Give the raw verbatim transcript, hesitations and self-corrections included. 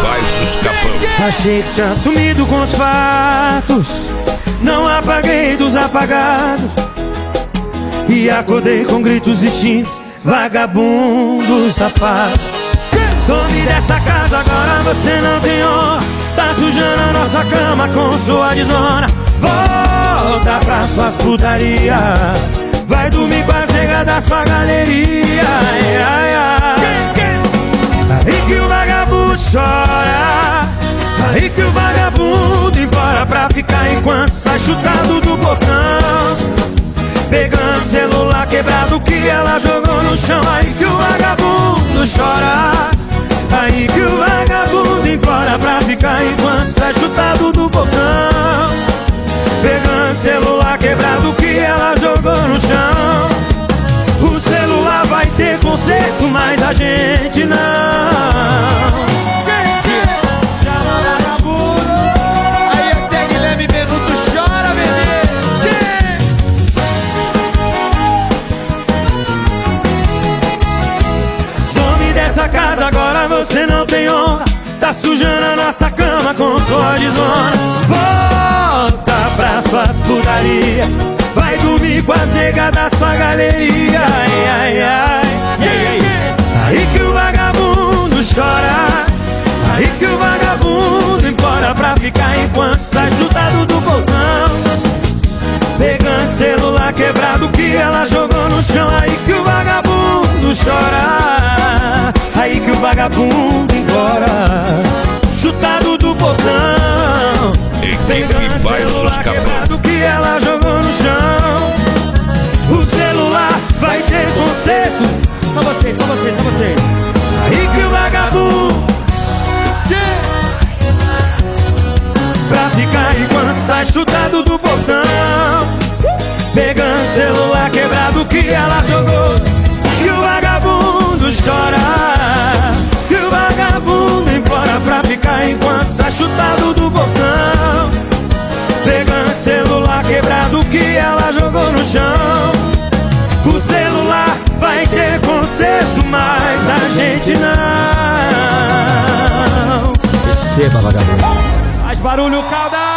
Baixos Capão. Achei que tinha sumido com os fatos, não apaguei dos apagados, e acordei com gritos distintos, vagabundo safado. Some dessa casa, agora você não tem honra, tá sujando a nossa cama com sua desonra. Volta pra suas putaria, vai dormir com as negas da sua galeria. Ai, ai, ai. Aí que o vagabundo chora, aí que o vagabundo embora pra ficar enquanto sai chutado do portão, pegando celular quebrado que ela jogou no chão. Aí que o vagabundo chora, aí que o vagabundo embora pra ficar enquanto sai chutado do portão, pegando celular quebrado que ela jogou no chão. O celular vai ter conserto, mas a gente não. Chama vagabundo. Aí até Guilherme Benuto chora, bebê. Some dessa casa, agora você não tem honra, tá sujando a nossa cama com sua desonra. Volta pra suas putaria, vai dormir com as negas da sua galeria. Ai, ai, ai. Aí que o vagabundo chora, aí que o vagabundo embora pra ficar enquanto sai chutado do portão, pegando celular quebrado que ela jogou no chão. Aí que o vagabundo chora, aí que o vagabundo embora chutado do portão, Equipe Baixos Capão. que ela jogou no chão. O celular vai ter conserto. Só vocês, só vocês, só vocês. Aí que o vagabundo yeah. pra ficar enquanto sai chutado do portão, pegando celular quebrado que ela jogou. E o vagabundo chora, e o vagabundo embora pra ficar enquanto sai chutado do portão, pegando celular quebrado que ela jogou no chão. O celular vai ter conserto, mas a gente não. Receba, vagabundo. Faz barulho, calda.